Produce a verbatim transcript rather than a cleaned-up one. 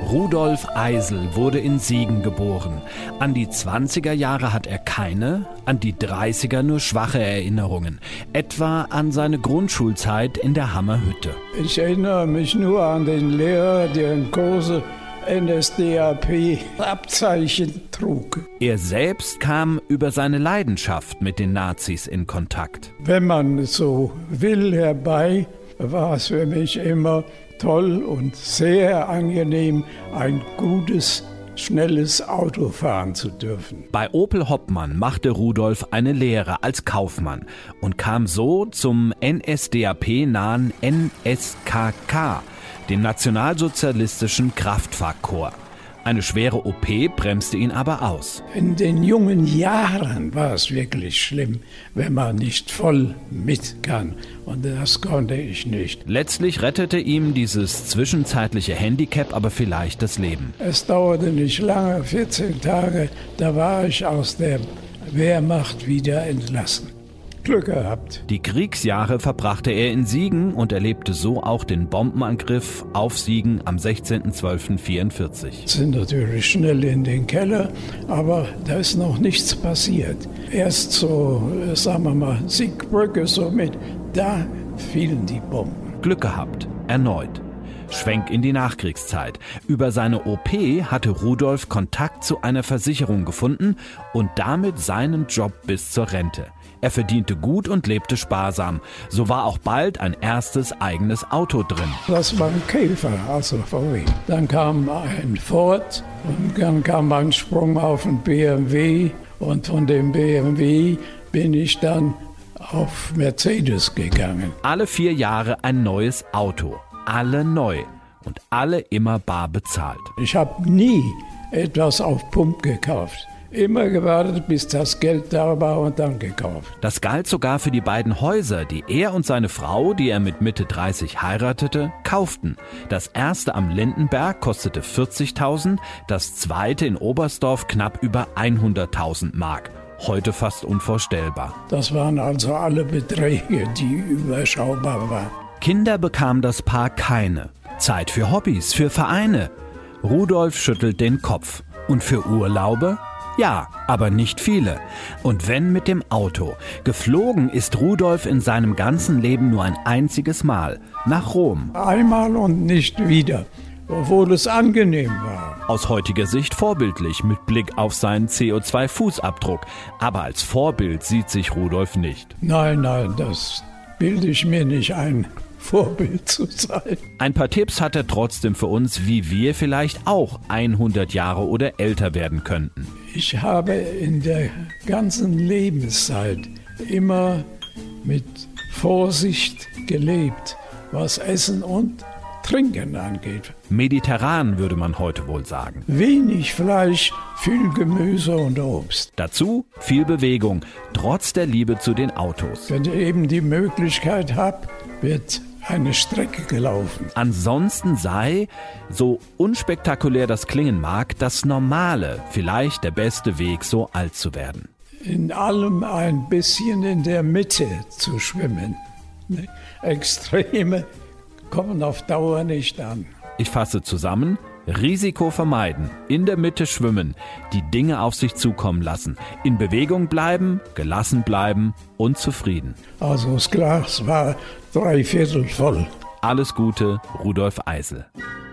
Rudolf Eisel wurde in Siegen geboren. An die zwanziger Jahre hat er keine, an die dreißiger nur schwache Erinnerungen. Etwa an seine Grundschulzeit in der Hammerhütte. Ich erinnere mich nur an den Lehrer, der ein großes N S D A P-Abzeichen trug. Er selbst kam über seine Leidenschaft mit den Nazis in Kontakt. Wenn man so will, herbei, war es für mich immer toll und sehr angenehm, ein gutes, schnelles Auto fahren zu dürfen. Bei Opel Hoppmann machte Rudolf eine Lehre als Kaufmann und kam so zum N S D A P-nahen N S K K, dem Nationalsozialistischen Kraftfahrkorps. Eine schwere O P bremste ihn aber aus. In den jungen Jahren war es wirklich schlimm, wenn man nicht voll mit kann. Und das konnte ich nicht. Letztlich rettete ihm dieses zwischenzeitliche Handicap aber vielleicht das Leben. Es dauerte nicht lange, vierzehn Tage, da war ich aus der Wehrmacht wieder entlassen. Glück gehabt. Die Kriegsjahre verbrachte er in Siegen und erlebte so auch den Bombenangriff auf Siegen am sechzehnten zwölften vierundvierzig. Sind natürlich schnell in den Keller, aber da ist noch nichts passiert. Erst so, sagen wir mal, Siegbrücke somit, da fielen die Bomben. Glück gehabt, erneut. Schwenk in die Nachkriegszeit. Über seine O P hatte Rudolf Kontakt zu einer Versicherung gefunden und damit seinen Job bis zur Rente. Er verdiente gut und lebte sparsam. So war auch bald ein erstes eigenes Auto drin. Das war ein Käfer, also V W. Dann kam ein Ford und dann kam ein Sprung auf ein B M W. Und von dem B M W bin ich dann auf Mercedes gegangen. Alle vier Jahre ein neues Auto. Alle neu und alle immer bar bezahlt. Ich habe nie etwas auf Pump gekauft. Immer gewartet, bis das Geld da war und dann gekauft. Das galt sogar für die beiden Häuser, die er und seine Frau, die er mit Mitte dreißig heiratete, kauften. Das erste am Lindenberg kostete vierzigtausend, das zweite in Oberstdorf knapp über hunderttausend Mark. Heute fast unvorstellbar. Das waren also alle Beträge, die überschaubar waren. Kinder bekam das Paar keine. Zeit für Hobbys, für Vereine. Rudolf schüttelt den Kopf. Und für Urlaube? Ja, aber nicht viele. Und wenn mit dem Auto. Geflogen ist Rudolf in seinem ganzen Leben nur ein einziges Mal. Nach Rom. Einmal und nicht wieder. Obwohl es angenehm war. Aus heutiger Sicht vorbildlich mit Blick auf seinen C O zwei Fußabdruck. Aber als Vorbild sieht sich Rudolf nicht. Nein, nein, das bilde ich mir nicht ein, Vorbild zu sein. Ein paar Tipps hat er trotzdem für uns, wie wir vielleicht auch hundert Jahre oder älter werden könnten. Ich habe in der ganzen Lebenszeit immer mit Vorsicht gelebt, was Essen und Trinken angeht. Mediterran würde man heute wohl sagen. Wenig Fleisch, viel Gemüse und Obst. Dazu viel Bewegung, trotz der Liebe zu den Autos. Wenn ich eben die Möglichkeit habe, wird eine Strecke gelaufen. Ansonsten sei, so unspektakulär das klingen mag, das Normale vielleicht der beste Weg, so alt zu werden. In allem ein bisschen in der Mitte zu schwimmen. Extreme kommen auf Dauer nicht an. Ich fasse zusammen: Risiko vermeiden, in der Mitte schwimmen, die Dinge auf sich zukommen lassen, in Bewegung bleiben, gelassen bleiben und zufrieden. Also das Glas war drei Viertel voll. Alles Gute, Rudolf Eisel.